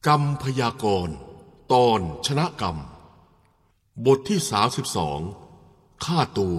กรรมพยากรณ์ตอนชนะกรรมบทที่32ฆ่าตัว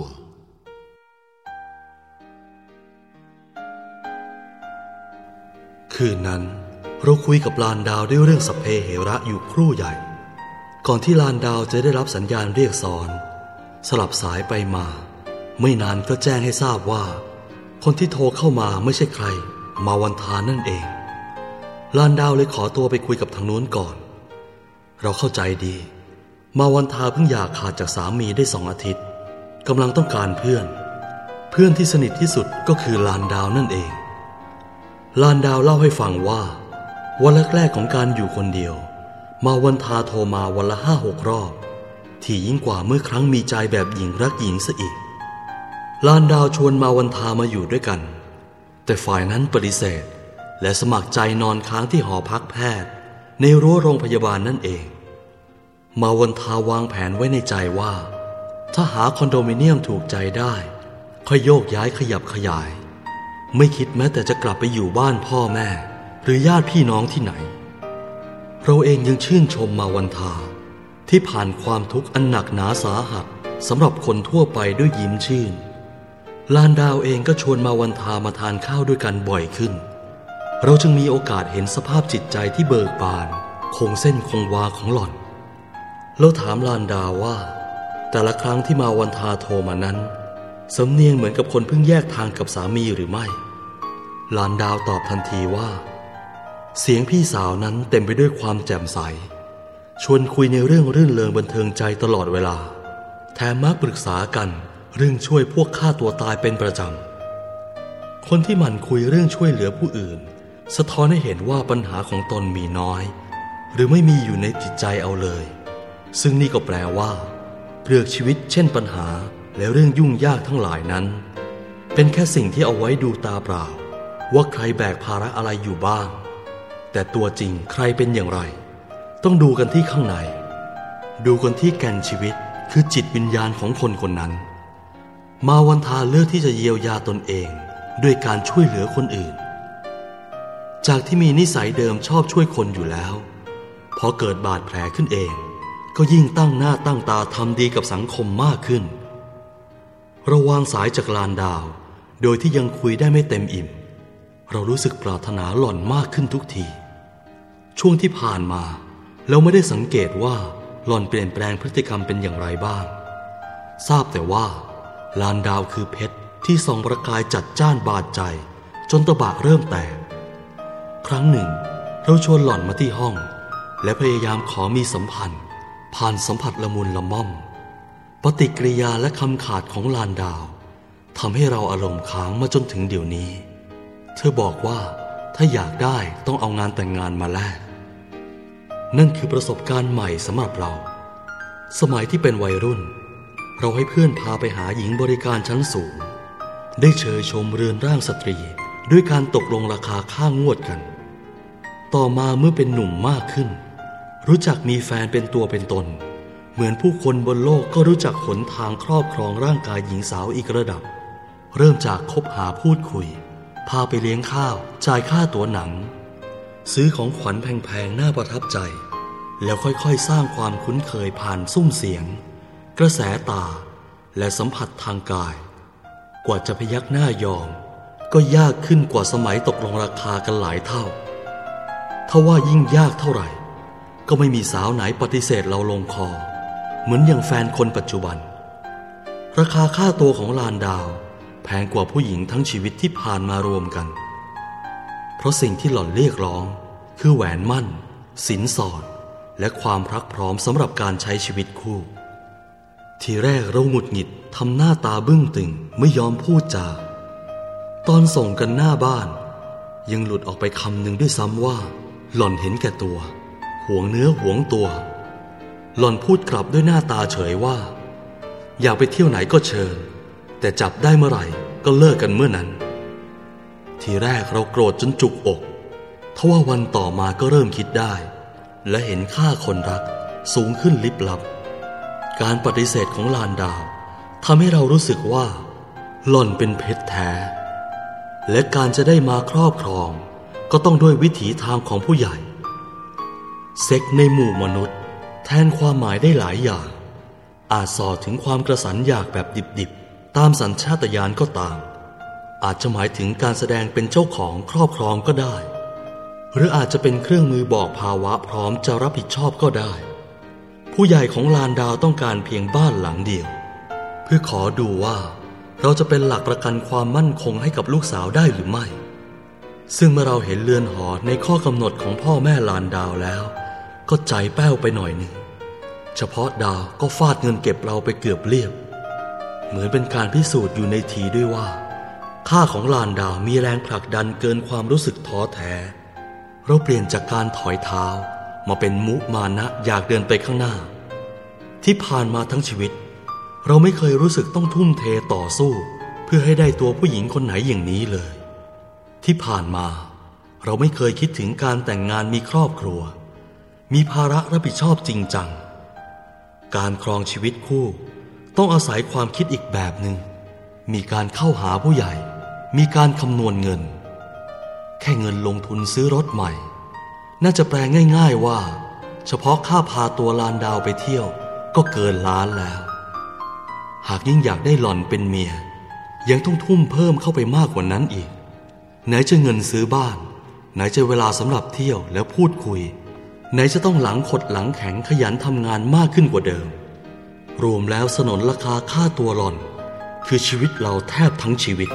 คืนนั้นเราคุยกับลานดาวด้วยเรื่องสัพเพเหระอยู่ครู่ใหญ่ก่อนที่ลานดาวจะได้รับสัญญาณเรียกซ้อนสลับสายไปมาไม่นานก็แจ้งให้ทราบว่าคนที่โทรเข้ามาไม่ใช่ใครมาวันทานั่นเองลานดาวเลยขอตัวไปคุยกับทางโน้นก่อนเราเข้าใจดีมาวันทาเพิ่งหย่าขาดจากสามีได้2 อาทิตย์กำลังต้องการเพื่อนที่สนิทที่สุดก็คือลานดาวนั่นเองลานดาวเล่าให้ฟังว่าวันแรกๆของการอยู่คนเดียวมาวันทาโทรมาวันละ 5-6 รอบที่ยิ่งกว่าเมื่อครั้งมีใจแบบหญิงรักหญิงซะอีกลานดาวชวนมาวันทามาอยู่ด้วยกันแต่ฝ่ายนั้นปฏิเสธและสมัครใจนอนค้างที่หอพักแพทย์ในรั้วโรงพยาบาลนั่นเองมาวันทาวางแผนไว้ในใจว่าถ้าหาคอนโดมิเนียมถูกใจได้ค่อยโยกย้ายขยับขยายไม่คิดแม้แต่จะกลับไปอยู่บ้านพ่อแม่หรือญาติพี่น้องที่ไหนเราเองยังชื่นชมมาวันทาที่ผ่านความทุกข์อันหนักหนาสาหัสสำหรับคนทั่วไปด้วยยิ้มชื่นลานดาวเองก็ชวนมาวันทามาทานข้าวด้วยกันบ่อยขึ้นเราจึงมีโอกาสเห็นสภาพจิตใจที่เบิกบานคงเส้นคงวาของหล่อนเราถามลานดาวว่าแต่ละครั้งที่มาวันทาโทรมานั้นสำเนียงเหมือนกับคนเพิ่งแยกทางกับสามีหรือไม่ลานดาวตอบทันทีว่าเสียงพี่สาวนั้นเต็มไปด้วยความแจ่มใสชวนคุยในเรื่องรื่นเริงบันเทิงใจตลอดเวลาแถมมักปรึกษากันเรื่องช่วยพวกฆ่าตัวตายเป็นประจำคนที่หมั่นคุยเรื่องช่วยเหลือผู้อื่นสะท้อนให้เห็นว่าปัญหาของตนมีน้อยหรือไม่มีอยู่ในจิตใจเอาเลยซึ่งนี่ก็แปลว่าเปลือกชีวิตเช่นปัญหาและเรื่องยุ่งยากทั้งหลายนั้นเป็นแค่สิ่งที่เอาไว้ดูตาเปล่าว่าใครแบกภาระอะไรอยู่บ้างแต่ตัวจริงใครเป็นอย่างไรต้องดูกันที่ข้างในดูกันที่แก่นชีวิตคือจิตวิญญาณของคนคนนั้นมาวันทาเลือกที่จะเยียวยาตนเองด้วยการช่วยเหลือคนอื่นจากที่มีนิสัยเดิมชอบช่วยคนอยู่แล้วพอเกิดบาดแผลขึ้นเองก็ยิ่งตั้งหน้าตั้งตาทำดีกับสังคมมากขึ้นเราวางสายจากลานดาวโดยที่ยังคุยได้ไม่เต็มอิ่มเรารู้สึกปรารถนาหล่อนมากขึ้นทุกทีช่วงที่ผ่านมาเราไม่ได้สังเกตว่าหล่อนเปลี่ยนแปลงพฤติกรรมเป็นอย่างไรบ้างทราบแต่ว่าลานดาวคือเพชรที่ส่องประกายจัดจ้านบาดใจจนตะบะเริ่มแตกครั้งหนึ่งเราชวนหล่อนมาที่ห้องและพยายามขอมีสัมพันธ์ผ่านสัมผัสละมุนละม่อมปฏิกิริยาและคำขาดของลานดาวทำให้เราอารมณ์ค้างมาจนถึงเดี๋ยวนี้เธอบอกว่าถ้าอยากได้ต้องเอางานแต่งงานมาแลกนั่นคือประสบการณ์ใหม่สำหรับเราสมัยที่เป็นวัยรุ่นเราให้เพื่อนพาไปหาหญิงบริการชั้นสูงได้เชยชมเรือนร่างสตรีด้วยการตกลงราคาค่างวดกันต่อมาเมื่อเป็นหนุ่มมากขึ้นรู้จักมีแฟนเป็นตัวเป็นตนเหมือนผู้คนบนโลกก็รู้จักหนทางครอบครองร่างกายหญิงสาวอีกระดับเริ่มจากคบหาพูดคุยพาไปเลี้ยงข้าวจ่ายค่าตั๋วหนังซื้อของขวัญแพงๆน่าประทับใจแล้วค่อยๆสร้างความคุ้นเคยผ่านซุ้มเสียงกระแสตาและสัมผัสทางกายกว่าจะพยักหน้ายอมก็ยากขึ้นกว่าสมัยตกลงราคากันหลายเท่าถ้าว่ายิ่งยากเท่าไหร่ก็ไม่มีสาวไหนปฏิเสธเราลงคอเหมือนอย่างแฟนคนปัจจุบันราคาค่าตัวของลานดาวแพงกว่าผู้หญิงทั้งชีวิตที่ผ่านมารวมกันเพราะสิ่งที่หล่อนเรียกร้องคือแหวนมั่นสินสอดและความพรักพร้อมสำหรับการใช้ชีวิตคู่ทีแรกเราหงุดหงิดทำหน้าตาบึ้งตึงไม่ยอมพูดจาตอนส่งกันหน้าบ้านยังหลุดออกไปคำหนึ่งด้วยซ้ำว่าหล่อนเห็นแก่ตัวหวงเนื้อหวงตัวหล่อนพูดกลับด้วยหน้าตาเฉยว่าอยากไปเที่ยวไหนก็เชิญแต่จับได้เมื่อไหร่ก็เลิกกันเมื่อนั้นทีแรกเราโกรธจนจุกอกทว่าวันต่อมาก็เริ่มคิดได้และเห็นค่าคนรักสูงขึ้นลิบลับการปฏิเสธของลานดาวทำให้เรารู้สึกว่าหล่อนเป็นเพชรแท้และการจะได้มาครอบครองก็ต้องด้วยวิถีทางของผู้ใหญ่เซ็กในหมู่มนุษย์แทนความหมายได้หลายอย่างอาจส่อถึงความกระสันอยากแบบดิบๆตามสัญชาตญาณก็ตามอาจจะหมายถึงการแสดงเป็นเจ้าของครอบครองก็ได้หรืออาจจะเป็นเครื่องมือบอกภาวะพร้อมจะรับผิดชอบก็ได้ผู้ใหญ่ของลานดาวต้องการเพียงบ้านหลังเดียวเพื่อขอดูว่าเราจะเป็นหลักประกันความมั่นคงให้กับลูกสาวได้หรือไม่ซึ่งเมื่อเราเห็นเรือนหอในข้อกำหนดของพ่อแม่ลานดาวแล้วก็ใจแป้วไปหน่อยหนึ่งเฉพาะดาวก็ฟาดเงินเก็บเราไปเกือบเรียบเหมือนเป็นการพิสูจน์อยู่ในทีด้วยว่าค่าของลานดาวมีแรงผลักดันเกินความรู้สึกท้อแท้เราเปลี่ยนจากการถอยเท้ามาเป็นมุมานะอยากเดินไปข้างหน้าที่ผ่านมาทั้งชีวิตเราไม่เคยรู้สึกต้องทุ่มเทต่อสู้เพื่อให้ได้ตัวผู้หญิงคนไหนอย่างนี้เลยที่ผ่านมาเราไม่เคยคิดถึงการแต่งงานมีครอบครัวมีภาระรับผิดชอบจริงจังการครองชีวิตคู่ต้องอาศัยความคิดอีกแบบหนึ่งมีการเข้าหาผู้ใหญ่มีการคำนวณเงินแค่เงินลงทุนซื้อรถใหม่น่าจะแปลง่ายๆว่าเฉพาะค่าพาตัวลานดาวไปเที่ยวก็เกินล้านแล้วหากยิ่งอยากได้หล่อนเป็นเมียยังต้องทุ่มเพิ่มเข้าไปมากกว่านั้นอีกไหนจะเงินซื้อบ้านไหนจะเวลาสำหรับเที่ยวแล้วพูดคุยไหนจะต้องหลังขดหลังแข็งขยันทำงานมากขึ้นกว่าเดิมรวมแล้วสนนราคาค่าตัวหล่อนคือชีวิตเราแทบทั้งชีวิต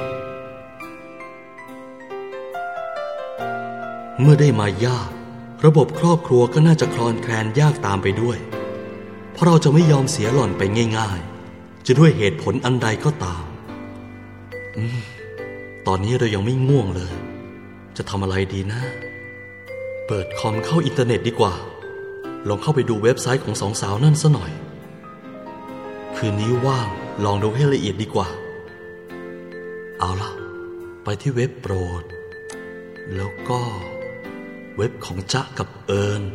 เมื่อได้มายากระบบครอบครัวก็น่าจะคลอนแคลนยากตามไปด้วยเพราะเราจะไม่ยอมเสียหล่อนไปง่ายๆจะด้วยเหตุผลอันใดก็ตามตอนนี้เรายังไม่ง่วงเลยจะทำอะไรดีนะเปิดคอมเข้าอินเทอร์เน็ตดีกว่าลองเข้าไปดูเว็บไซต์ของสองสาวนั่นซะหน่อยคืนนี้ว่างลองดูให้ละเอียดดีกว่าเอาล่ะไปที่เว็บโปรดแล้วก็เว็บของจ๊ะกับเอิญ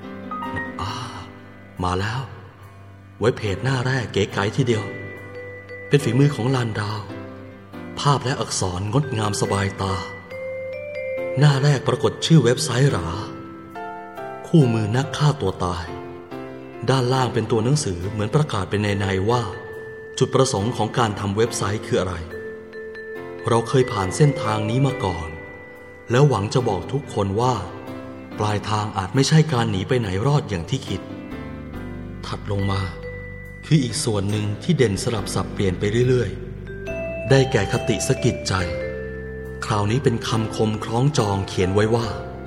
มาแล้วเว็บเพจหน้าแรกเก๋ไก๋ทีเดียวเป็นฝีมือของลานดาวภาพและอักษรงดงามสบายตาหน้าแรกปรากฏชื่อเว็บไซต์หราคู่มือนักฆ่าตัวตายด้านล่างเป็นตัวหนังสือเหมือนประกาศเป็นในว่าจุดประสงค์ของการทำเว็บไซต์คืออะไรเราเคยผ่านเส้นทางนี้มาก่อนแล้วหวังจะบอกทุกคนว่าปลายทางอาจไม่ใช่การหนีไปไหนรอดอย่างที่คิดถัดลงมาคืออีกส่วนหนึ่งที่เด่นสลับสับเปลี่ยนไปเรื่อยๆได้แก่คติสะกิดใจคราวนี้เป็นคำคมคล้องจองเขียนไว้ว่า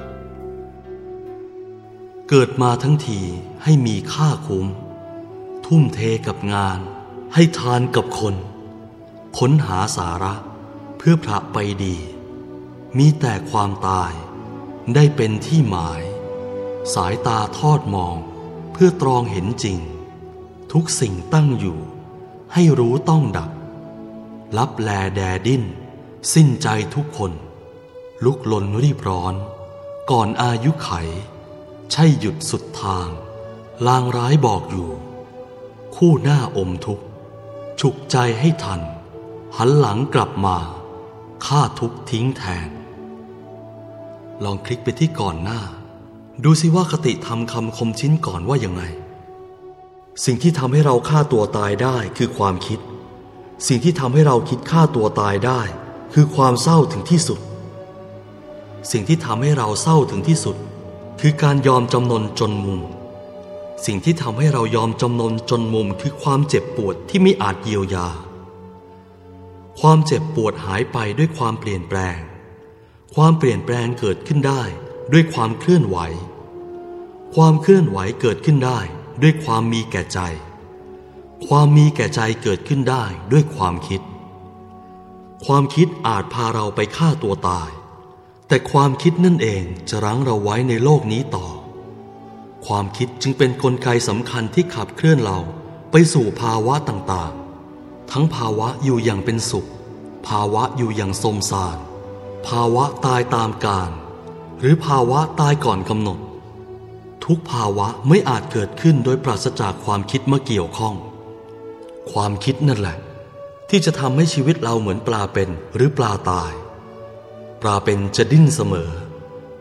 เกิดมาทั้งทีให้มีค่าคุ้มทุ่มเทกับงานให้ทานกับคนค้นหาสาระเพื่อพระไปดีมีแต่ความตายได้เป็นที่หมายสายตาทอดมองเพื่อตรองเห็นจริงทุกสิ่งตั้งอยู่ให้รู้ต้องดับลับแลแดดิ้นสิ้นใจทุกคนลุกลนรีบร้อนก่อนอายุไขใช่หยุดสุดทางลางร้ายบอกอยู่คู่หน้าอมทุกข์ฉุกใจให้ทันหันหลังกลับมาฆ่าทุกข์ทิ้งแทนลองคลิกไปที่ก่อนหน้าดูสิว่าคติธรรมคำคมชิ้นก่อนว่ายังไงสิ่งที่ทำให้เราฆ่าตัวตายได้คือความคิดสิ่งที่ทำให้เราคิดฆ่าตัวตายได้คือความเศร้าถึงที่สุดสิ่งที่ทำให้เราเศร้าถึงที่สุดคือการยอมจำนนจนมุมสิ่งที่ทำให้เรายอมจำนนจนมุมคือความเจ็บปวดที่ไม่อาจเยียวยาความเจ็บปวดหายไปด้วยความเปลี่ยนแปลงความเปลี่ยนแปลงเกิดขึ้นได้ด้วยความเคลื่อนไหวความเคลื่อนไหวเกิดขึ้นได้ด้วยความมีแก่ใจความมีแก่ใจเกิดขึ้นได้ด้วยความคิดความคิดอาจพาเราไปฆ่าตัวตายแต่ความคิดนั่นเองจะรั้งเราไว้ในโลกนี้ต่อความคิดจึงเป็นกลไกสำคัญที่ขับเคลื่อนเราไปสู่ภาวะต่างๆทั้งภาวะอยู่อย่างเป็นสุขภาวะอยู่อย่างโทรมทรานภาวะตายตามกาลหรือภาวะตายก่อนกำหนดทุกภาวะไม่อาจเกิดขึ้นโดยปราศจากความคิดมาเกี่ยวข้องความคิดนั่นแหละที่จะทำให้ชีวิตเราเหมือนปลาเป็นหรือปลาตายปลาเป็นจะดิ้นเสมอ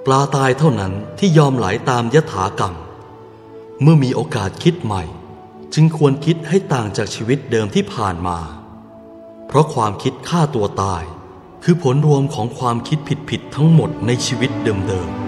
ปลาตายเท่านั้นที่ยอมไหลตามยถากรรมเมื่อมีโอกาสคิดใหม่จึงควรคิดให้ต่างจากชีวิตเดิมที่ผ่านมาเพราะความคิดฆ่าตัวตายคือผลรวมของความคิดผิดๆทั้งหมดในชีวิตเดิม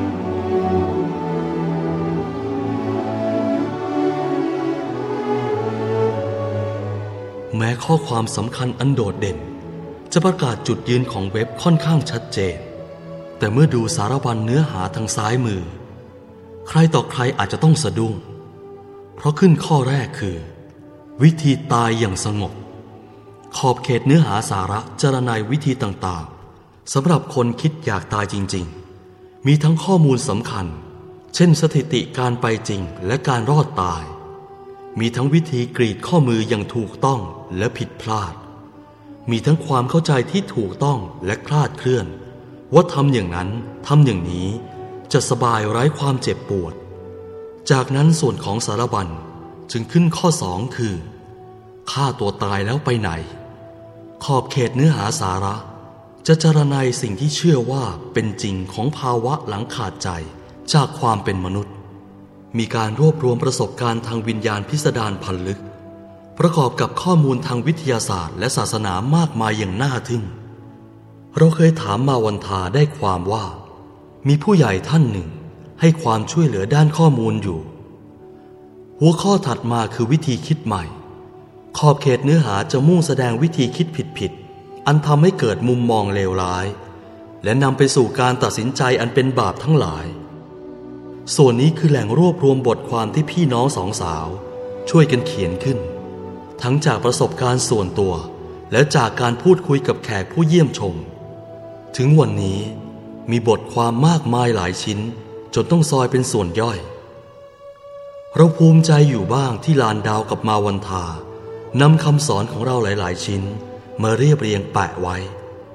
ๆแม้ข้อความสำคัญอันโดดเด่นจะประกาศจุดยืนของเว็บค่อนข้างชัดเจนแต่เมื่อดูสารบัญเนื้อหาทางซ้ายมือใครต่อใครอาจจะต้องสะดุ้งเพราะขึ้นข้อแรกคือวิธีตายอย่างสงบขอบเขตเนื้อหาสาระจารณัยวิธีต่างๆสำหรับคนคิดอยากตายจริงๆมีทั้งข้อมูลสำคัญเช่นสถิติการไปจริงและการรอดตายมีทั้งวิธีกรีดข้อมืออย่างถูกต้องและผิดพลาดมีทั้งความเข้าใจที่ถูกต้องและคลาดเคลื่อนว่าทำอย่างนั้นทำอย่างนี้จะสบายไร้ความเจ็บปวดจากนั้นส่วนของสารบัญจึงขึ้นข้อ2คือฆ่าตัวตายแล้วไปไหนขอบเขตเนื้อหาสาระจะจารณัยสิ่งที่เชื่อว่าเป็นจริงของภาวะหลังขาดใจจากความเป็นมนุษย์มีการรวบรวมประสบการณ์ทางวิญญาณพิสดารพันลึกประกอบกับข้อมูลทางวิทยาศาสตร์และศาสนามากมายอย่างน่าทึ่งเราเคยถามมาวันทาได้ความว่ามีผู้ใหญ่ท่านหนึ่งให้ความช่วยเหลือด้านข้อมูลอยู่หัวข้อถัดมาคือวิธีคิดใหม่ขอบเขตเนื้อหาจะมุ่งแสดงวิธีคิดผิดๆอันทำให้เกิดมุมมองเลวร้ายและนำไปสู่การตัดสินใจอันเป็นบาปทั้งหลายส่วนนี้คือแหล่งรวบรวมบทความที่พี่น้องสองสาวช่วยกันเขียนขึ้นทั้งจากประสบการณ์ส่วนตัวและจากการพูดคุยกับแขกผู้เยี่ยมชมถึงวันนี้มีบทความมากมายหลายชิ้นจนต้องซอยเป็นส่วนย่อยเราภูมิใจอยู่บ้างที่ลานดาวกับมาวันทานำคำสอนของเราหลายๆชิ้นมาเรียบเรียงแปะไว้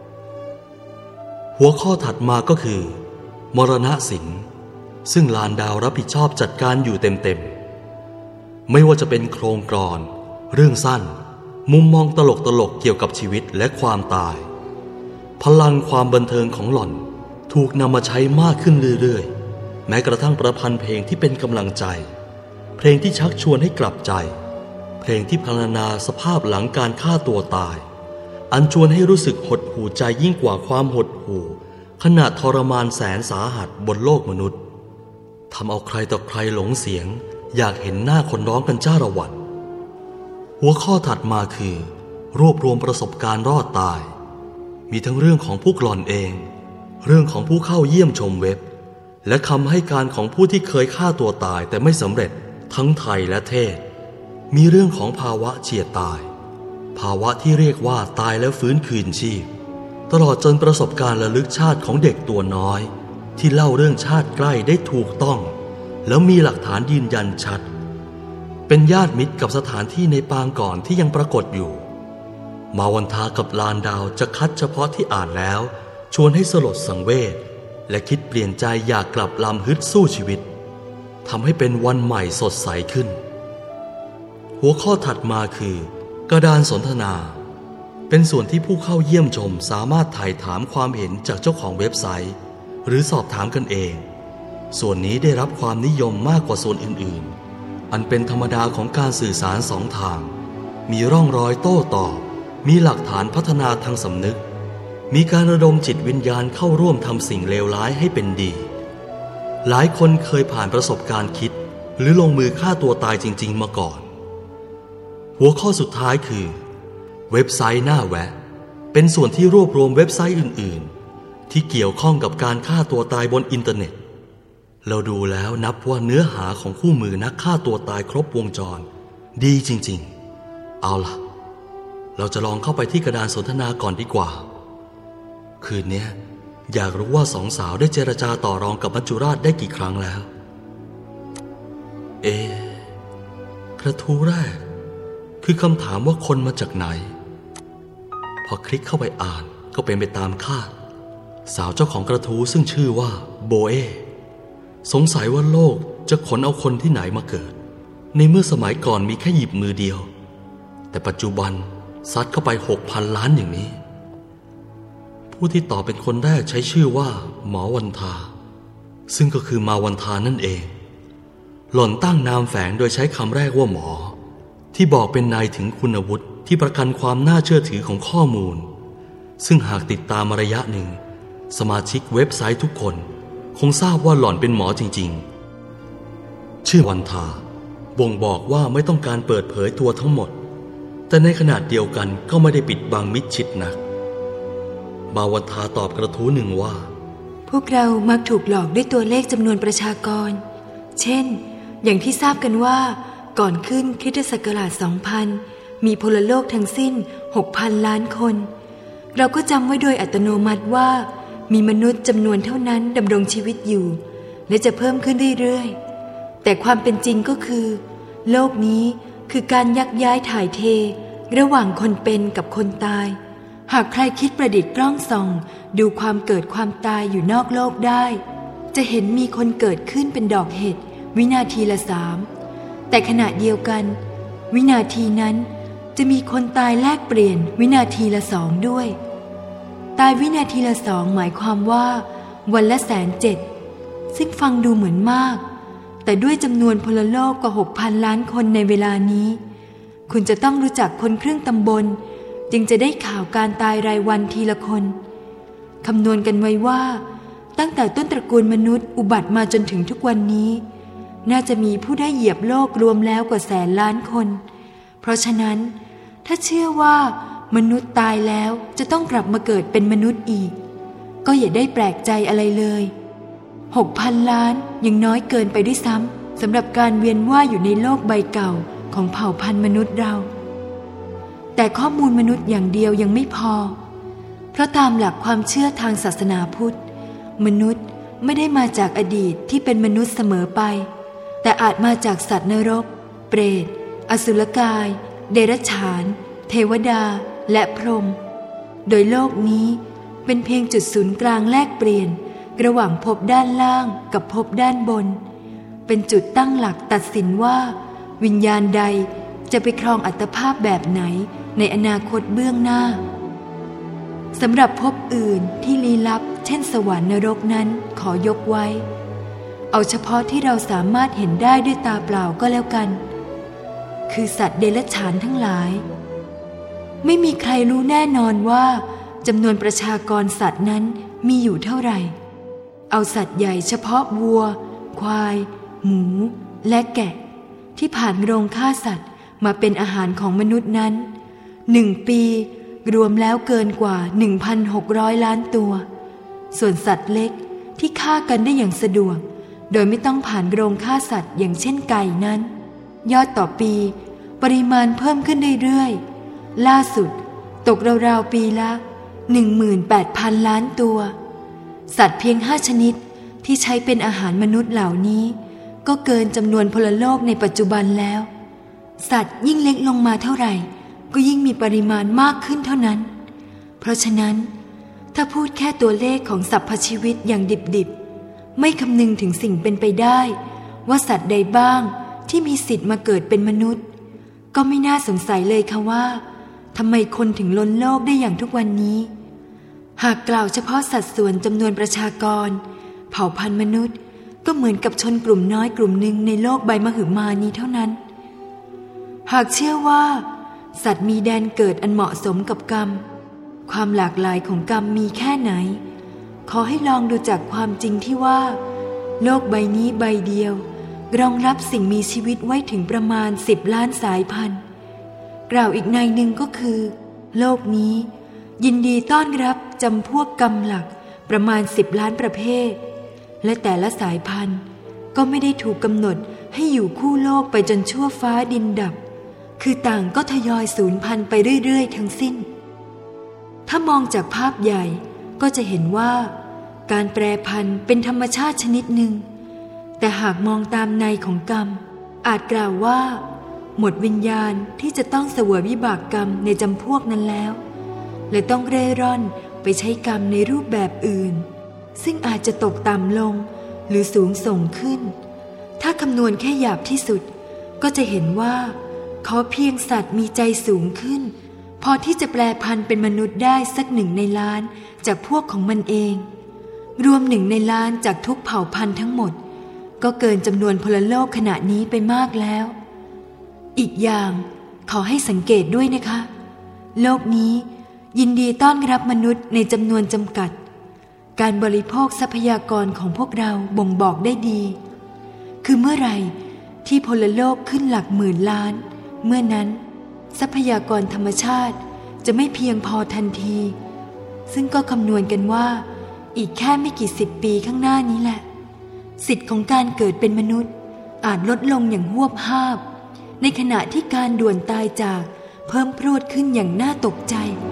หัวข้อถัดมาก็คือมรณะศิลป์ซึ่งลานดาวรับผิดชอบจัดการอยู่เต็มๆไม่ว่าจะเป็นโครงกลอนเรื่องสั้นมุมมองตลกๆเกี่ยวกับชีวิตและความตายพลังความบันเทิงของหล่อนถูกนำมาใช้มากขึ้นเรื่อยๆแม้กระทั่งประพันธ์เพลงที่เป็นกำลังใจเพลงที่ชักชวนให้กลับใจเพลงที่พรรณนาสภาพหลังการฆ่าตัวตายอันชวนให้รู้สึกหดหู่ใจยิ่งกว่าความหดหู่ขณะทรมานแสนสาหัสบนโลกมนุษย์ทำเอาใครต่อใครหลงเสียงอยากเห็นหน้าคนร้องกันจ้าละวันหัวข้อถัดมาคือรวบรวมประสบการณ์รอดตายมีทั้งเรื่องของผู้กลอนเองเรื่องของผู้เข้าเยี่ยมชมเว็บและคำให้การของผู้ที่เคยฆ่าตัวตายแต่ไม่สำเร็จทั้งไทยและเทศมีเรื่องของภาวะเฉียดตายภาวะที่เรียกว่าตายแล้วฟื้นคืนชีพตลอดจนประสบการณ์ระลึกชาติของเด็กตัวน้อยที่เล่าเรื่องชาติใกล้ได้ถูกต้องแล้วมีหลักฐานยืนยันชัดเป็นญาติมิตรกับสถานที่ในปางก่อนที่ยังปรากฏอยู่มาวันทากับลานดาวจะคัดเฉพาะที่อ่านแล้วชวนให้สลดสังเวชและคิดเปลี่ยนใจอยากกลับลำฮึดสู้ชีวิตทำให้เป็นวันใหม่สดใสขึ้นหัวข้อถัดมาคือกระดานสนทนาเป็นส่วนที่ผู้เข้าเยี่ยมชมสามารถถ่ายถามความเห็นจากเจ้าของเว็บไซต์หรือสอบถามกันเองส่วนนี้ได้รับความนิยมมากกว่าส่วนอื่นๆอันเป็นธรรมดาของการสื่อสารสองทางมีร่องรอยโต้ตอบมีหลักฐานพัฒนาทางสำนึกมีการระดมจิตวิญญาณเข้าร่วมทำสิ่งเลวร้ายให้เป็นดีหลายคนเคยผ่านประสบการณ์คิดหรือลงมือฆ่าตัวตายจริงๆมาก่อนหัวข้อสุดท้ายคือเว็บไซต์หน้าแวะเป็นส่วนที่รวบรวมเว็บไซต์อื่นๆที่เกี่ยวข้องกับการฆ่าตัวตายบนอินเทอร์เน็ตเราดูแล้วนับว่าเนื้อหาของคู่มือนักฆ่าตัวตายครบวงจรดีจริงๆเอาล่ะเราจะลองเข้าไปที่กระดานสนทนาก่อนดีกว่าคืนนี้อยากรู้ว่าสองสาวได้เจรจาต่อรองกับมัจจุราชได้กี่ครั้งแล้วกระทู้แรกคือคำถามว่าคนมาจากไหนพอคลิกเข้าไปอ่านก็เป็นไปตามคาดสาวเจ้าของกระทู้ซึ่งชื่อว่าโบเอสงสัยว่าโลกจะขนเอาคนที่ไหนมาเกิดในเมื่อสมัยก่อนมีแค่หยิบมือเดียวแต่ปัจจุบันซัดเข้าไป 6,000 ล้านอย่างนี้ผู้ที่ตอบเป็นคนแรกใช้ชื่อว่าหมอวันทาซึ่งก็คือมาวันทานั่นเองหล่อนตั้งนามแฝงโดยใช้คำแรกว่าหมอที่บอกเป็นนายถึงคุณวุฒิที่ประกันความน่าเชื่อถือของข้อมูลซึ่งหากติดตามมาระยะหนึ่งสมาชิกเว็บไซต์ทุกคนคงทราบว่าหล่อนเป็นหมอจริงๆชื่อวันทาบ่งบอกว่าไม่ต้องการเปิดเผยตัวทั้งหมดแต่ในขณะเดียวกันก็ไม่ได้ปิดบังมิดชิดนักมาวันทาตอบกระทู้หนึ่งว่าพวกเรามักถูกหลอกด้วยตัวเลขจำนวนประชากรเช่นอย่างที่ทราบกันว่าก่อนขึ้นคริสตศักราช 2000 มีพลโลกทั้งสิ้น 6,000 ล้านคนเราก็จำไว้โดยอัตโนมัติว่ามีมนุษย์จำนวนเท่านั้นดำรงชีวิตอยู่และจะเพิ่มขึ้นเรื่อยๆแต่ความเป็นจริงก็คือโลกนี้คือการยักย้ายถ่ายเทระหว่างคนเป็นกับคนตายหากใครคิดประดิษฐ์กล้องส่องดูความเกิดความตายอยู่นอกโลกได้จะเห็นมีคนเกิดขึ้นเป็นดอกเห็ดวินาทีละ 3แต่ขณะเดียวกันวินาทีนั้นจะมีคนตายแลกเปลี่ยนวินาทีละ 2ด้วยตายวินาทีละ 2หมายความว่าวันละ 107,000 ซึ่งฟังดูเหมือนมากแต่ด้วยจำนวนพลโลกกว่า 6,000 ล้านคนในเวลานี้คุณจะต้องรู้จักคนครึ่งตำบลจึงจะได้ข่าวการตายรายวันทีละคนคำนวณกันไว้ว่าตั้งแต่ต้นตระกูลมนุษย์อุบัติมาจนถึงทุกวันนี้น่าจะมีผู้ได้เหยียบโลกรวมแล้วกว่า100,000 ล้านคนเพราะฉะนั้นถ้าเชื่อว่ามนุษย์ตายแล้วจะต้องกลับมาเกิดเป็นมนุษย์อีกก็อย่าได้แปลกใจอะไรเลย 6,000 ล้านยังน้อยเกินไปด้วยซ้ำสำหรับการเวียนว่ายอยู่ในโลกใบเก่าของเผ่าพันธุ์มนุษย์เราแต่ข้อมูลมนุษย์อย่างเดียวยังไม่พอเพราะตามหลักความเชื่อทางศาสนาพุทธมนุษย์ไม่ได้มาจากอดีตที่เป็นมนุษย์เสมอไปแต่อาจมาจากสัตว์นรกเปรตอสุรกายเดรัจฉานเทวดาและพรหมโดยโลกนี้เป็นเพียงจุดศูนย์กลางแลกเปลี่ยนระหว่างภพด้านล่างกับภพด้านบนเป็นจุดตั้งหลักตัดสินว่าวิญญาณใดจะไปครองอัตภาพแบบไหนในอนาคตเบื้องหน้าสำหรับภพอื่นที่ลี้ลับเช่นสวรรค์นรกนั้นขอยกไว้เอาเฉพาะที่เราสามารถเห็นได้ด้วยตาเปล่าก็แล้วกันคือสัตว์เดรัจฉานทั้งหลายไม่มีใครรู้แน่นอนว่าจำนวนประชากรสัตว์นั้นมีอยู่เท่าไหร่เอาสัตว์ใหญ่เฉพาะวัวควายหมูและแกะที่ผ่านโรงฆ่าสัตว์มาเป็นอาหารของมนุษย์นั้น1 ปีรวมแล้วเกินกว่า 1,600 ล้านตัวส่วนสัตว์เล็กที่ฆ่ากันได้อย่างสะดวกโดยไม่ต้องผ่านโรงฆ่าสัตว์อย่างเช่นไก่นั้นยอดต่อปีปริมาณเพิ่มขึ้นเรื่อยๆล่าสุดตกราวๆปีละ 18,000 ล้านตัวสัตว์เพียง5 ชนิดที่ใช้เป็นอาหารมนุษย์เหล่านี้ก็เกินจำนวนพลโลกในปัจจุบันแล้วสัตว์ยิ่งเล็กลงมาเท่าไหร่ก็ยิ่งมีปริมาณมากขึ้นเท่านั้นเพราะฉะนั้นถ้าพูดแค่ตัวเลขของสรรพชีวิตอย่างดิบๆไม่คำนึงถึงสิ่งเป็นไปได้ว่าสัตว์ใดบ้างที่มีสิทธิ์มาเกิดเป็นมนุษย์ก็ไม่น่าสงสัยเลยค่ะว่าทำไมคนถึงล้นโลกได้อย่างทุกวันนี้หากกล่าวเฉพาะสัดส่วนจำนวนประชากรเผ่าพันธุ์มนุษย์ก็เหมือนกับชนกลุ่มน้อยกลุ่มหนึ่งในโลกใบมหึมานี้เท่านั้นหากเชื่อว่าสัตว์มีแดนเกิดอันเหมาะสมกับกรรมความหลากหลายของกรรมมีแค่ไหนขอให้ลองดูจากความจริงที่ว่าโลกใบนี้ใบเดียวรองรับสิ่งมีชีวิตไว้ถึงประมาณ10 ล้านสายพันธุ์กล่าวอีกในหนึ่งก็คือโลกนี้ยินดีต้อนรับจำพวกกรรมหลักประมาณ10 ล้านประเภทและแต่ละสายพันธุ์ก็ไม่ได้ถูกกำหนดให้อยู่คู่โลกไปจนชั่วฟ้าดินดับคือต่างก็ทยอยสูญพันธุ์ไปเรื่อยๆทั้งสิ้นถ้ามองจากภาพใหญ่ก็จะเห็นว่าการแปรพันธุ์เป็นธรรมชาติชนิดหนึ่งแต่หากมองตามในของกรรมอาจกล่าวว่าหมดวิญญาณที่จะต้องเสวยวิบากกรรมในจำพวกนั้นแล้วเลยต้องเร่ร่อนไปใช้กรรมในรูปแบบอื่นซึ่งอาจจะตกต่ำลงหรือสูงส่งขึ้นถ้าคำนวณแค่หยาบที่สุดก็จะเห็นว่าขอเพียงสัตว์มีใจสูงขึ้นพอที่จะแปลพันธุ์เป็นมนุษย์ได้สัก1 ในล้านจากพวกของมันเองรวม1 ในล้านจากทุกเผ่าพันธุ์ทั้งหมดก็เกินจำนวนพลโลกขณะนี้ไปมากแล้วอีกอย่างขอให้สังเกตด้วยนะคะโลกนี้ยินดีต้อนรับมนุษย์ในจำนวนจำกัดการบริโภคทรัพยากรของพวกเราบ่งบอกได้ดีคือเมื่อไหร่ที่พลโลกขึ้นหลักหมื่นล้านเมื่อนั้นทรัพยากรธรรมชาติจะไม่เพียงพอทันทีซึ่งก็คำนวณกันว่าอีกแค่ไม่กี่10 ปีข้างหน้านี้แหละสิทธิ์ของการเกิดเป็นมนุษย์อาจลดลงอย่างหวบหาบในขณะที่การด่วนตายจากเพิ่มพรวดขึ้นอย่างน่าตกใจ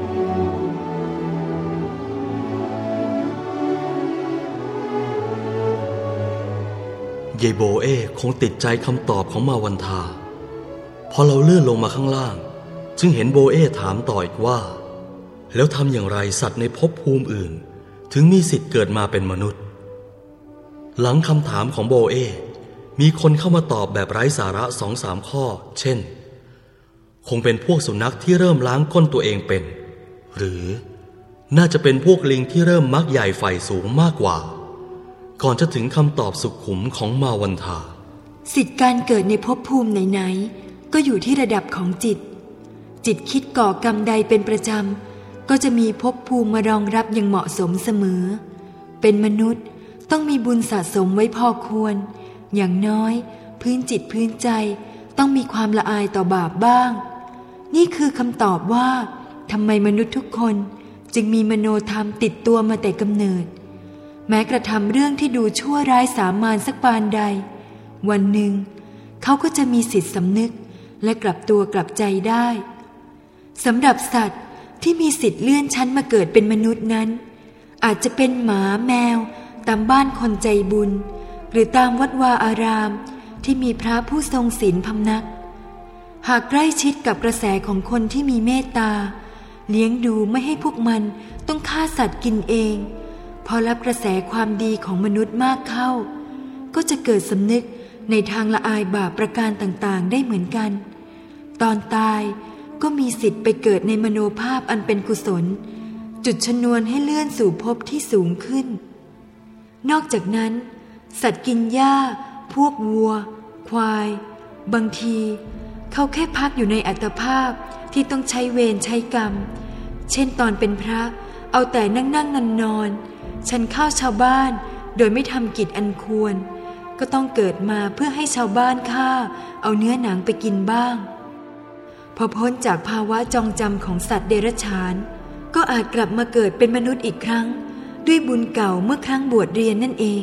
เยโบเอคงติดใจคำตอบของมาวันทาพอเราเลื่อนลงมาข้างล่างจึงเห็นโบเอถามต่ออีกว่าแล้วทำอย่างไรสัตว์ในภพภูมิอื่นถึงมีสิทธิ์เกิดมาเป็นมนุษย์หลังคำถามของโบเอมีคนเข้ามาตอบแบบไร้สาระ 2-3 ข้อเช่นคงเป็นพวกสุนัขที่เริ่มล้างก้นตัวเองเป็นหรือน่าจะเป็นพวกลิงที่เริ่มมักใหญ่ไฟสูงมากกว่าก่อนจะถึงคำตอบสุขุมของมาวันทาสิทธิการเกิดในภพภูมิไหนๆก็อยู่ที่ระดับของจิตคิดก่อกรรมใดเป็นประจำก็จะมีภพภูมิมารองรับอย่างเหมาะสมเสมอเป็นมนุษย์ต้องมีบุญสะสมไว้พอควรอย่างน้อยพื้นจิตพื้นใจต้องมีความละอายต่อบาปบ้างนี่คือคำตอบว่าทำไมมนุษย์ทุกคนจึงมีมโนธรรมติดตัวมาแต่กำเนิดแม้กระทำเรื่องที่ดูชั่วร้ายสามานสักปานใดวันหนึ่งเขาก็จะมีสิทธิสำนึกและกลับตัวกลับใจได้สำหรับสัตว์ที่มีสิทธิ์เลื่อนชั้นมาเกิดเป็นมนุษย์นั้นอาจจะเป็นหมาแมวตามบ้านคนใจบุญหรือตามวัดวาอารามที่มีพระผู้ทรงศีลพำนักหากใกล้ชิดกับกระแสของคนที่มีเมตตาเลี้ยงดูไม่ให้พวกมันต้องฆ่าสัตว์กินเองพอรับกระแสความดีของมนุษย์มากเข้าก็จะเกิดสำนึกในทางละอายบาปประการต่างๆได้เหมือนกันตอนตายก็มีสิทธิ์ไปเกิดในมโนภาพอันเป็นกุศลจุดชนวนให้เลื่อนสู่ภพที่สูงขึ้นนอกจากนั้นสัตว์กินหญ้าพวกวัวควายบางทีเขาแค่พักอยู่ในอัตภาพที่ต้องใช้เวรใช้กรรมเช่นตอนเป็นพระเอาแต่นั่งนอนฉันข้าวชาวบ้านโดยไม่ทำกิจอันควรก็ต้องเกิดมาเพื่อให้ชาวบ้านฆ่าเอาเนื้อหนังไปกินบ้างพอพ้นจากภาวะจองจำของสัตว์เดรัจฉานก็อาจกลับมาเกิดเป็นมนุษย์อีกครั้งด้วยบุญเก่าเมื่อครั้งบวชเรียนนั่นเอง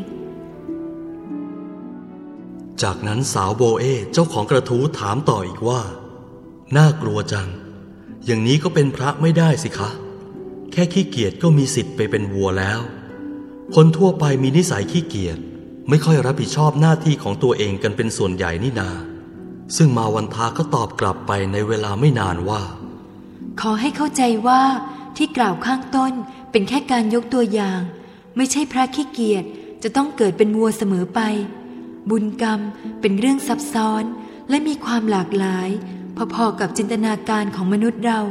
จากนั้นสาวโบเอเจ้าของกระทู้ถามต่ออีกว่าน่ากลัวจังอย่างนี้ก็เป็นพระไม่ได้สิคะแค่ขี้เกียจก็มีสิทธิ์ไปเป็นวัวแล้วคนทั่วไปมีนิสัยขี้เกียจไม่ค่อยรับผิดชอบหน้าที่ของตัวเองกันเป็นส่วนใหญ่นี่นาซึ่งมาวันทาก็ตอบกลับไปในเวลาไม่นานว่าขอให้เข้าใจว่าที่กล่าวข้างต้นเป็นแค่การยกตัวอย่างไม่ใช่พระขี้เกียจจะต้องเกิดเป็นวัวเสมอไปบุญกรรมเป็นเรื่องซับซ้อนและมีความหลากหลายพอๆกับจินตนาการของมนุษย์เรา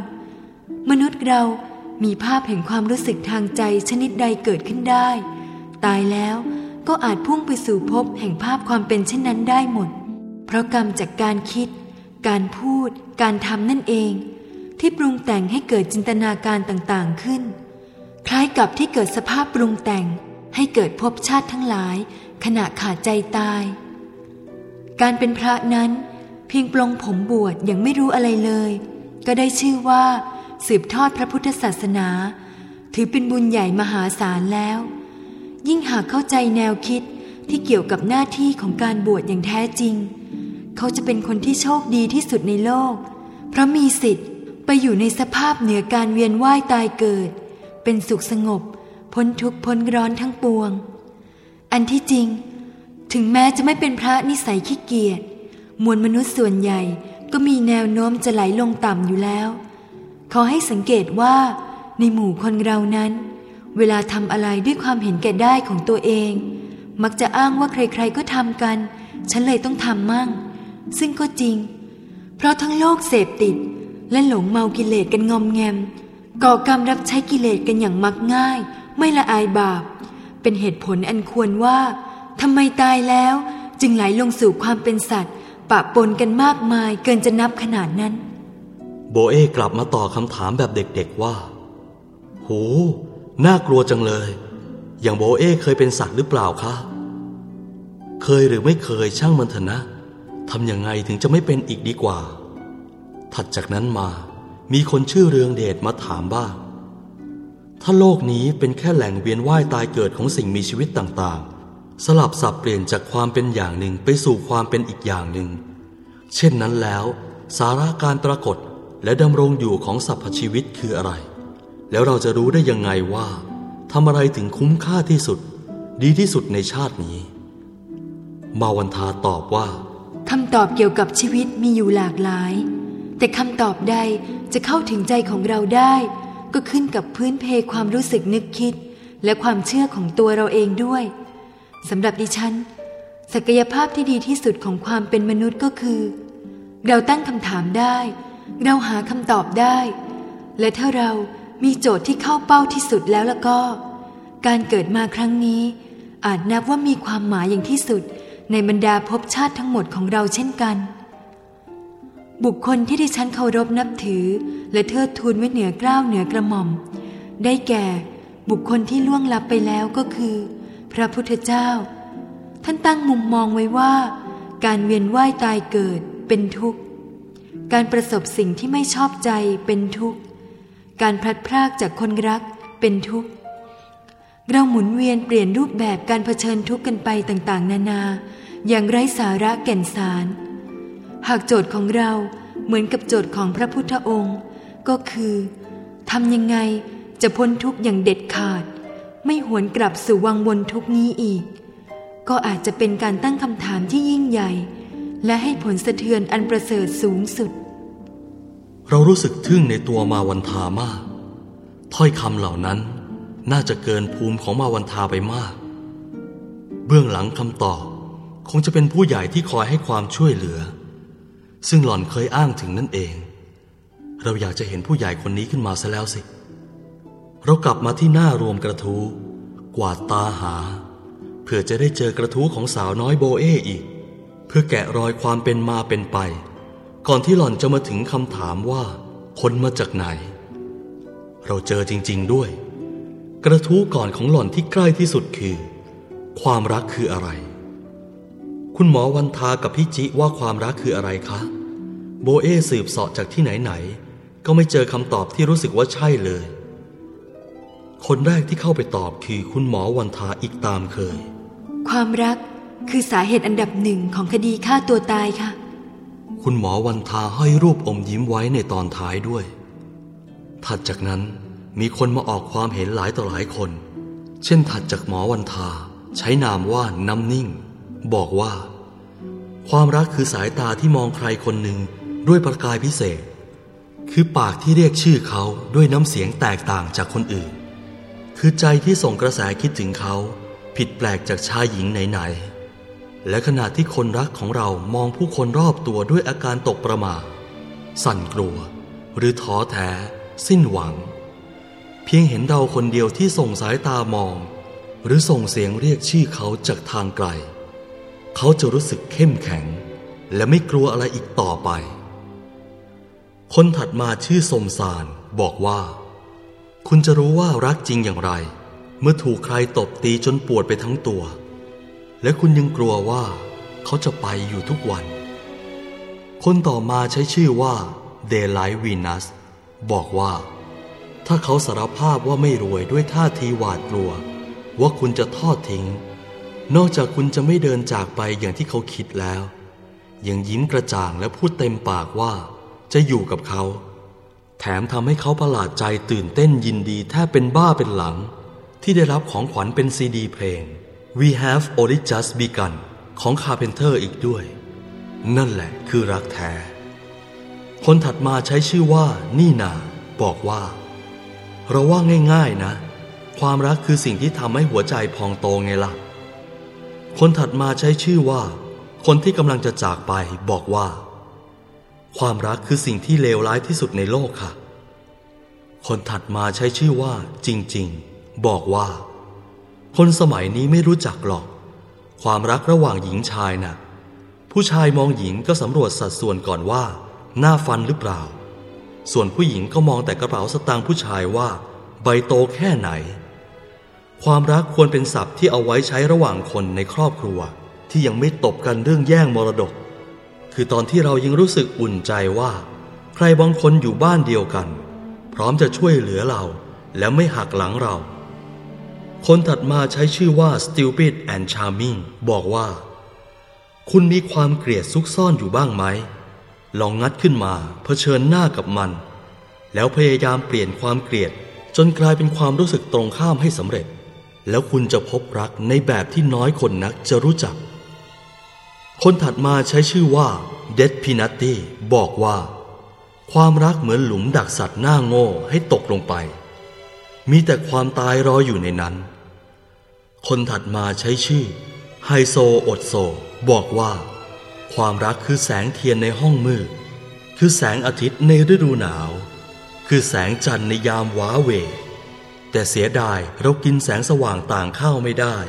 มีภาพแห่งความรู้สึกทางใจชนิดใดเกิดขึ้นได้ตายแล้วก็อาจพุ่งไปสู่ภพแห่งภาพความเป็นเช่นนั้นได้หมดเพราะกรรมจากการคิดการพูดการทำนั่นเองที่ปรุงแต่งให้เกิดจินตนาการต่างๆขึ้นคล้ายกับที่เกิดสภาพปรุงแต่งให้เกิดภพชาติทั้งหลายขณะขาดใจตายการเป็นพระนั้นเพียงปลงผมบวชอย่างไม่รู้อะไรเลยก็ได้ชื่อว่าสืบทอดพระพุทธศาสนาถือเป็นบุญใหญ่มหาศาลแล้วยิ่งหากเข้าใจแนวคิดที่เกี่ยวกับหน้าที่ของการบวชอย่างแท้จริงเขาจะเป็นคนที่โชคดีที่สุดในโลกเพราะมีสิทธิ์ไปอยู่ในสภาพเหนือการเวียนว่ายตายเกิดเป็นสุขสงบพ้นทุกข์พ้นร้อนทั้งปวงอันที่จริงถึงแม้จะไม่เป็นพระนิสัยขี้เกียจมวลมนุษย์ส่วนใหญ่ก็มีแนวโน้มจะไหลลงต่ำอยู่แล้วขอให้สังเกตว่าในหมู่คนเรานั้นเวลาทำอะไรด้วยความเห็นแก่ได้ของตัวเองมักจะอ้างว่าใครๆก็ทำกันฉันเลยต้องทำมั่งซึ่งก็จริงเพราะทั้งโลกเสพติดและหลงเมากิเลสกันงอมแงมก่อกรรมรับใช้กิเลสกันอย่างมักง่ายไม่ละอายบาปเป็นเหตุผลอันควรว่าทำไมตายแล้วจึงไหลลงสู่ความเป็นสัตว์ปะปนกันมากมายเกินจะนับขนาดนั้นโบเอกลับมาต่อคำถามแบบเด็กๆว่าโหน่ากลัวจังเลยอย่างโบเอเคยเป็นสัตว์หรือเปล่าคะเคยหรือไม่เคยช่างมันเถอะนะทำยังไงถึงจะไม่เป็นอีกดีกว่าถัดจากนั้นมามีคนชื่อเรืองเดชมาถามบ้างถ้าโลกนี้เป็นแค่แหล่งเวียนว่ายตายเกิดของสิ่งมีชีวิตต่างๆสลับสับเปลี่ยนจากความเป็นอย่างหนึ่งไปสู่ความเป็นอีกอย่างหนึ่งเช่นนั้นแล้วสาระการปรากฏและดำรงอยู่ของสรรพชีวิตคืออะไรแล้วเราจะรู้ได้ยังไงว่าทำอะไรถึงคุ้มค่าที่สุดดีที่สุดในชาตินี้มาวันทาตอบว่าคำตอบเกี่ยวกับชีวิตมีอยู่หลากหลายแต่คำตอบใดจะเข้าถึงใจของเราได้ก็ขึ้นกับพื้นเพความรู้สึกนึกคิดและความเชื่อของตัวเราเองด้วยสำหรับดิฉันศักยภาพที่ดีที่สุดของความเป็นมนุษย์ก็คือเราตั้งคำถามได้เราหาคำตอบได้และถ้าเรามีโจทย์ที่เข้าเป้าที่สุดแล้วก็การเกิดมาครั้งนี้อาจนับว่ามีความหมายอย่างที่สุดในบรรดาภพชาติทั้งหมดของเราเช่นกันบุคคลที่ดิฉันเคารพนับถือและเทิดทูนไว้เหนือเกล้าเหนือกระหม่อมได้แก่บุคคลที่ล่วงลับไปแล้วก็คือพระพุทธเจ้าท่านตั้งมุมมองไว้ว่าการเวียนว่ายตายเกิดเป็นทุกข์การประสบสิ่งที่ไม่ชอบใจเป็นทุกข์การพลัดพรากจากคนรักเป็นทุกข์เราหมุนเวียนเปลี่ยนรูปแบบการเผชิญทุกข์กันไปต่างๆนานาอย่างไร้สาระแก่นสารหากโจทย์ของเราเหมือนกับโจทย์ของพระพุทธองค์ก็คือทำยังไงจะพ้นทุกข์อย่างเด็ดขาดไม่หวนกลับสู่วังวนทุกข์นี้อีกก็อาจจะเป็นการตั้งคำถามที่ยิ่งใหญ่และให้ผลสะเทือนอันประเสริฐสูงสุดเรารู้สึกทึ่งในตัวมาวันทามากถ้อยคำเหล่านั้นน่าจะเกินภูมิของมาวันทาไปมากเบื้องหลังคำตอบคงจะเป็นผู้ใหญ่ที่คอยให้ความช่วยเหลือซึ่งหล่อนเคยอ้างถึงนั่นเองเราอยากจะเห็นผู้ใหญ่คนนี้ขึ้นมาซะแล้วสิเรากลับมาที่หน้ารวมกระทู้กวาดตาหาเพื่อจะได้เจอกระทู้ของสาวน้อยโบเออีกเพื่อแกะรอยความเป็นมาเป็นไปก่อนที่หล่อนจะมาถึงคำถามว่าคนมาจากไหนเราเจอจริงๆด้วยกระทู้ก่อนของหล่อนที่ใกล้ที่สุดคือความรักคืออะไรคุณหมอวันทากับพี่จิว่าความรักคืออะไรคะโบเอสืบเสาะจากที่ไหนๆก็ไม่เจอคำตอบที่รู้สึกว่าใช่เลยคนแรกที่เข้าไปตอบคือคุณหมอวันทาอีกตามเคยความรักคือสาเหตุอันดับหนึ่งของคดีฆ่าตัวตายค่ะคุณหมอวันทาห้อยรูปอมยิ้มไว้ในตอนท้ายด้วยถัดจากนั้นมีคนมาออกความเห็นหลายต่อหลายคนเช่นถัดจากหมอวันทาใช้นามว่าน้ำนิ่งบอกว่าความรักคือสายตาที่มองใครคนหนึ่งด้วยประกายพิเศษคือปากที่เรียกชื่อเขาด้วยน้ำเสียงแตกต่างจากคนอื่นคือใจที่ส่งกระแสคิดถึงเขาผิดแปลกจากชายหญิงไหนๆและขณะที่คนรักของเรามองผู้คนรอบตัวด้วยอาการตกประหม่าสั่นกลัวหรือท้อแท้สิ้นหวังเพียงเห็นเราคนเดียวที่ส่งสายตามองหรือส่งเสียงเรียกชื่อเขาจากทางไกลเขาจะรู้สึกเข้มแข็งและไม่กลัวอะไรอีกต่อไปคนถัดมาชื่อสมสารบอกว่าคุณจะรู้ว่ารักจริงอย่างไรเมื่อถูกใครตบตีจนปวดไปทั้งตัวและคุณยังกลัวว่าเขาจะไปอยู่ทุกวันคนต่อมาใช้ชื่อว่าเดไลท์วีนัสบอกว่าถ้าเขาสารภาพว่าไม่รวยด้วยท่าทีหวาดกลัวว่าคุณจะทอดทิ้งนอกจากคุณจะไม่เดินจากไปอย่างที่เขาคิดแล้วยังยิ้มกระจ่างและพูดเต็มปากว่าจะอยู่กับเขาแถมทำให้เขาประหลาดใจตื่นเต้นยินดีแทบเป็นบ้าเป็นหลังที่ได้รับของขวัญเป็นซีดีเพลง We Have Only Just Begun ของ Carpenter อีกด้วยนั่นแหละคือรักแท้คนถัดมาใช้ชื่อว่านี่นาบอกว่าเราว่าง่ายๆนะความรักคือสิ่งที่ทำให้หัวใจพองโตไงล่ะคนถัดมาใช้ชื่อว่าคนที่กำลังจะจากไปบอกว่าความรักคือสิ่งที่เลวร้ายที่สุดในโลกค่ะคนถัดมาใช้ชื่อว่าจริงๆบอกว่าคนสมัยนี้ไม่รู้จักหรอกความรักระหว่างหญิงชายน่ะผู้ชายมองหญิงก็สำรวจสัดส่วนก่อนว่าหน้าฟันหรือเปล่าส่วนผู้หญิงก็มองแต่กระเป๋าสตางค์ผู้ชายว่าใบโตแค่ไหนความรักควรเป็นศัพท์ที่เอาไว้ใช้ระหว่างคนในครอบครัวที่ยังไม่ตบกันเรื่องแย่งมรดกคือตอนที่เรายังรู้สึกอุ่นใจว่าใครบางคนอยู่บ้านเดียวกันพร้อมจะช่วยเหลือเราและไม่หักหลังเราคนถัดมาใช้ชื่อว่า Stupid and Charming บอกว่าคุณมีความเกลียดซุกซ่อนอยู่บ้างไหมลองงัดขึ้นมาเผชิญหน้ากับมันแล้วพยายามเปลี่ยนความเกลียดจนกลายเป็นความรู้สึกตรงข้ามให้สำเร็จแล้วคุณจะพบรักในแบบที่น้อยคนนักจะรู้จักคนถัดมาใช้ชื่อว่า Dead Pinati บอกว่าความรักเหมือนหลุมดักสัตว์หน้าโง่ให้ตกลงไปมีแต่ความตายรออยู่ในนั้นคนถัดมาใช้ชื่อไฮโซอดโซบอกว่าความรักคือแสงเทียนในห้องมืดคือแสงอาทิตย์ในฤดูหนาวคือแสงจันทร์ในยามว้าเหวแต่เสียดายเรากินแสงสว่างต่างเข้าไม่ได้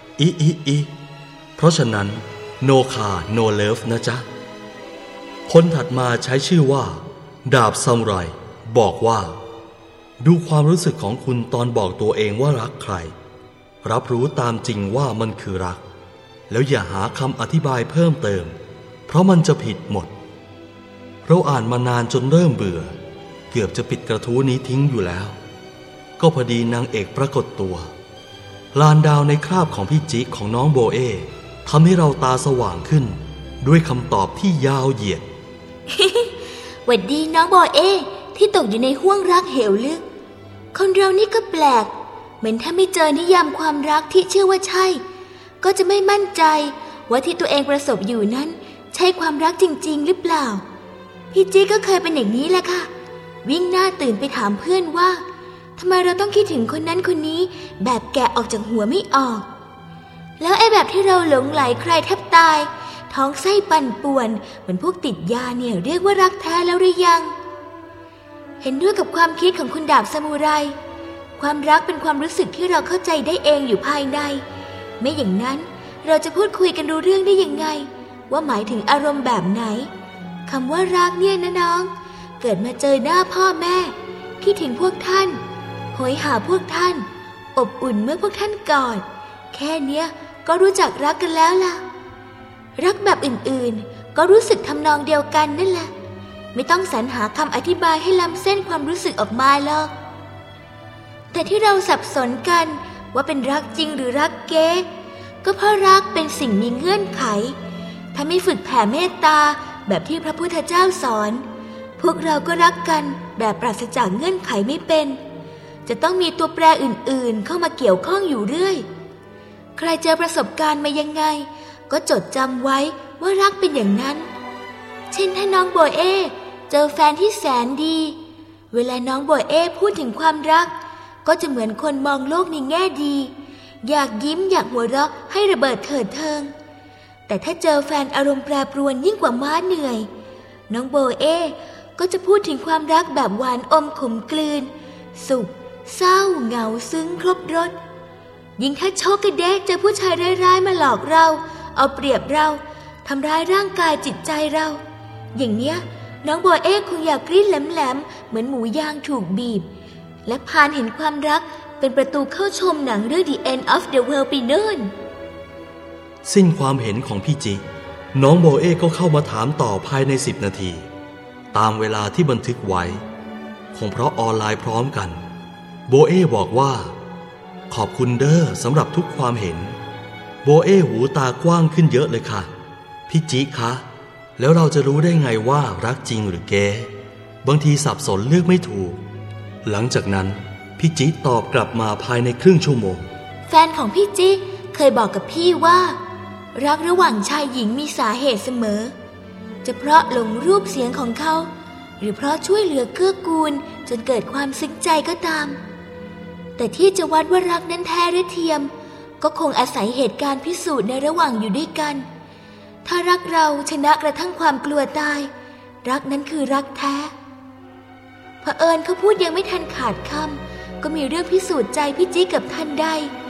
เพราะฉะนั้นโนคาโนเลิฟนะจ๊ะคนถัดมาใช้ชื่อว่าดาบซามูไรบอกว่าดูความรู้สึกของคุณตอนบอกตัวเองว่ารักใครรับรู้ตามจริงว่ามันคือรักแล้วอย่าหาคำอธิบายเพิ่มเติมเพราะมันจะผิดหมดเราอ่านมานานจนเริ่มเบื่อเกือบจะปิดกระทู้นี้ทิ้งอยู่แล้วก็พอดีนางเอกปรากฏตัวลานดาวในคราบของพี่จิ๊กของน้องโบเอทำให้เราตาสว่างขึ้นด้วยคำตอบที่ยาวเหยียดหวัดดีน้องโบเอที่ตกอยู่ในห้วงรักเหวลึกคนเรานี่ก็แปลกเหมือนถ้าไม่เจอนิยามความรักที่เชื่อว่าใช่ก็จะไม่มั่นใจว่าที่ตัวเองประสบอยู่นั้นใช่ความรักจริงๆหรือเปล่าพี่จิ๊กก็เคยเป็นอย่างนี้แหละค่ะวิ่งหน้าตื่นไปถามเพื่อนว่าทำไมเราต้องคิดถึงคนนั้นคนนี้แบบแกะออกจากหัวไม่ออกแล้วไอ้แบบที่เราหลงไหลใครแทบตายท้องไส้ปั่นป่วนเหมือนพวกติดยาเนี่ยเรียกว่ารักแท้แล้วหรือยังเห็นด้วยกับความคิดของคุณดาบซามูไรความรักเป็นความรู้สึกที่เราเข้าใจได้เองอยู่ภายในไม่อย่างนั้นเราจะพูดคุยกันรู้เรื่องได้ยังไงว่าหมายถึงอารมณ์แบบไหนคำว่ารักเนี่ยนะน้องเกิดมาเจอหน้าพ่อแม่คิดถึงพวกท่านโหยหาพวกท่านอบอุ่นเมื่อพวกท่านกอดแค่เนี้ยก็รู้จักรักกันแล้วล่ะรักแบบอื่นๆก็รู้สึกทำนองเดียวกันนั่นแหละไม่ต้องสรรหาคำอธิบายให้ล้ำเส้นความรู้สึกออกมาหรอกแต่ที่เราสับสนกันว่าเป็นรักจริงหรือรักเก๊ก็เพราะรักเป็นสิ่งมีเงื่อนไขถ้าไม่ฝึกแผ่เมตตาแบบที่พระพุทธเจ้าสอนพวกเราก็รักกันแบบปราศจากเงื่อนไขไม่เป็นจะต้องมีตัวแปรอื่นๆเข้ามาเกี่ยวข้องอยู่เรื่อยใครเจอประสบการณ์มายังไงก็จดจำไว้ว่ารักเป็นอย่างนั้นเช่นถ้าน้องโบเอเจอแฟนที่แสนดีเวลาน้องโบเอพูดถึงความรักก็จะเหมือนคนมองโลกในแง่ดีอยากยิ้มอยากหัวเราะให้ระเบิดเถิดเทิงแต่ถ้าเจอแฟนอารมณ์แปรปรวนยิ่งกว่าม้าเหนื่อยน้องโบเอก็จะพูดถึงความรักแบบหวานอมขมกลืนสุขเศร้าเหงาซึ้งครบรสยิ่งถ้าโชคกระเดกเจอผู้ชายร้ายๆมาหลอกเราเอาเปรียบเราทำร้ายร่างกายจิตใจเราอย่างเนี้ยน้องโบเอคงอยากกรี๊ดแหลมๆเหมือนหมูย่างถูกบีบและพานเห็นความรักเป็นประตูเข้าชมหนังเรื่อง The End of the World ไปโน่นสิ้นความเห็นของพี่จิน้องโบเอก็เข้ามาถามต่อภายใน10 นาทีตามเวลาที่บันทึกไว้คงเพราะออนไลน์พร้อมกันโบเอบอกว่าขอบคุณเด้อสำหรับทุกความเห็นโบเอหูตากว้างขึ้นเยอะเลยค่ะพี่จิคะแล้วเราจะรู้ได้ไงว่ารักจริงหรือเก๊บางทีสับสนเลือกไม่ถูกหลังจากนั้นพี่จิตอบกลับมาภายในครึ่งชั่วโมงแฟนของพี่จิเคยบอกกับพี่ว่ารักระหว่างชายหญิงมีสาเหตุเสมอจะเพราะหลงรูปเสียงของเขาหรือเพราะช่วยเหลือเกื้อกูลจนเกิดความซึ้งใจก็ตามแต่ที่จะวัดว่ารักนั้นแท้หรือเทียมก็คงอาศัยเหตุการณ์พิสูจน์ในระหว่างอยู่ด้วยกันถ้ารักเราชนะกระทั่งความกลัวตายรักนั้นคือรักแท้เผอิญเขาพูดยังไม่ทันขาดคำก็มีเรื่องพิสูจน์ใจพี่จิ๊กกับท่านได้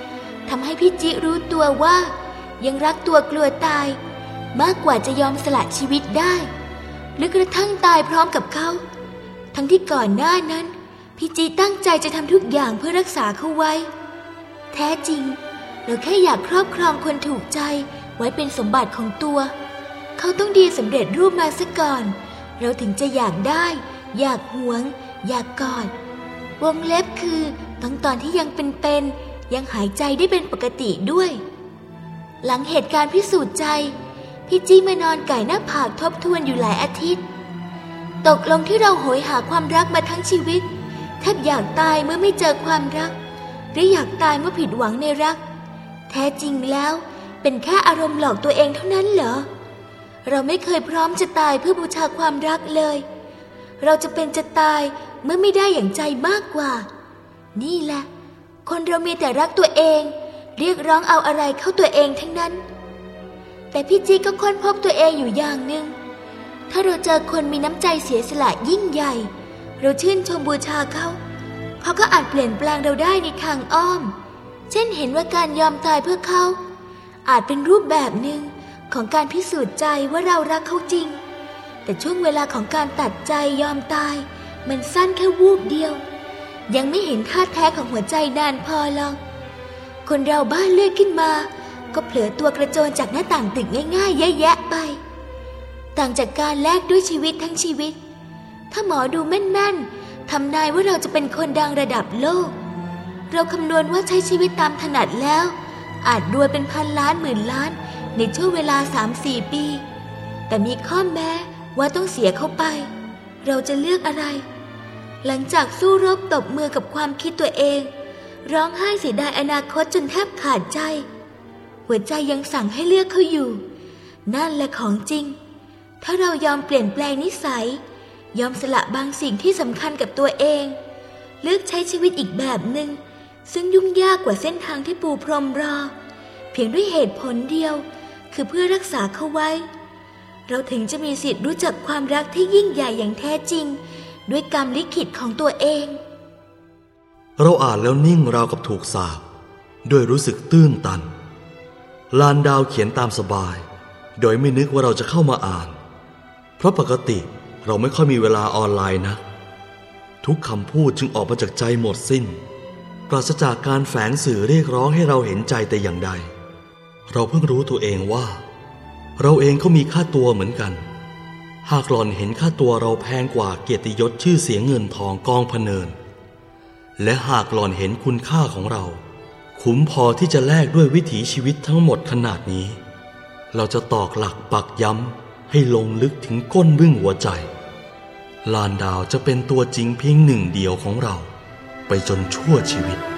ทำให้พี่จิรู้ตัวว่ายังรักตัวกลัวตายมากกว่าจะยอมสละชีวิตได้หรือกระทั่งตายพร้อมกับเขาทั้งที่ก่อนหน้านั้นพี่จิตั้งใจจะทำทุกอย่างเพื่อรักษาเขาไว้แท้จริงเราแค่อยากครอบครองคนถูกใจไว้เป็นสมบัติของตัวเขาต้องดีสำเร็จรูปมาซะก่อนเราถึงจะอยากได้อยากหวงอยากกอดวงเล็บคือตอนที่ยังเป็นยังหายใจได้เป็นปกติด้วยหลังเหตุการณ์พิสูจน์ใจพี่จี้มานอนไก่หน้าผากทบทวนอยู่หลายอาทิตย์ตกลงที่เราโหยหาความรักมาทั้งชีวิตแทบอยากตายเมื่อไม่เจอความรักหรืออยากตายเมื่อผิดหวังในรักแท้จริงแล้วเป็นแค่อารมณ์หลอกตัวเองเท่านั้นเหรอเราไม่เคยพร้อมจะตายเพื่อบูชาความรักเลยเราจะเป็นจะตายเมื่อไม่ได้อย่างใจมากกว่านี่แหละคนเรามีแต่รักตัวเองเรียกร้องเอาอะไรเข้าตัวเองทั้งนั้นแต่พี่จีก็ค้นพบตัวเองอยู่อย่างหนึ่งถ้าเราเจอคนมีน้ำใจเสียสละยิ่งใหญ่เราชื่นชมบูชาเขาก็อาจเปลี่ยนแปลงเราได้ในทางอ้อมเช่นเห็นว่าการยอมตายเพื่อเขาอาจเป็นรูปแบบหนึ่งของการพิสูจน์ใจว่าเรารักเขาจริงแต่ช่วงเวลาของการตัดใจยอมตายมันสั้นแค่วูบเดียวยังไม่เห็นท่าแท้ของหัวใจนานพอหรอกคนเราบ้าเลือดขึ้นมาก็เผลอตัวกระโจนจากหน้าต่างตึกง่ายๆแยะๆไปต่างจากการแลกด้วยชีวิตทั้งชีวิตถ้าหมอดูแม่นๆทำนายว่าเราจะเป็นคนดังระดับโลกเราคำนวณว่าใช้ชีวิตตามถนัดแล้วอาจรวยเป็นพันล้านหมื่นล้านในช่วงเวลา 3-4 ปีแต่มีข้อแม้ว่าต้องเสียเข้าไปเราจะเลือกอะไรหลังจากสู้รบตบมือกับความคิดตัวเองร้องไห้เสียดายอนาคตจนแทบขาดใจหัวใจยังสั่งให้เลือกเขาอยู่นั่นแหละของจริงถ้าเรายอมเปลี่ยนแปลงนิสัยยอมสละบางสิ่งที่สำคัญกับตัวเองเลือกใช้ชีวิตอีกแบบหนึ่งซึ่งยุ่งยากกว่าเส้นทางที่ปูพรมรอเพียงด้วยเหตุผลเดียวคือเพื่อรักษาเขาไว้เราถึงจะมีสิทธิ์รู้จักความรักที่ยิ่งใหญ่อย่างแท้จริงด้วยกรรมลิขิตของตัวเองเราอ่านแล้วนิ่งราวกับถูกสาปด้วยรู้สึกตื้นตันลานดาวเขียนตามสบายโดยไม่นึกว่าเราจะเข้ามาอ่านเพราะปกติเราไม่ค่อยมีเวลาออนไลน์นะทุกคำพูดจึงออกมาจากใจหมดสิ้นปราศจากการแฝงสื่อเรียกร้องให้เราเห็นใจแต่อย่างใดเราเพิ่งรู้ตัวเองว่าเราเองก็มีค่าตัวเหมือนกันหากหล่อนเห็นค่าตัวเราแพงกว่าเกียรติยศชื่อเสียงเงินทองกองพะเนินและหากหล่อนเห็นคุณค่าของเราคุ้มพอที่จะแลกด้วยวิถีชีวิตทั้งหมดขนาดนี้เราจะตอกหลักปักย้ำให้ลงลึกถึงก้นบึ้งหัวใจลานดาวจะเป็นตัวจริงเพียงหนึ่งเดียวของเราไปจนชั่วชีวิต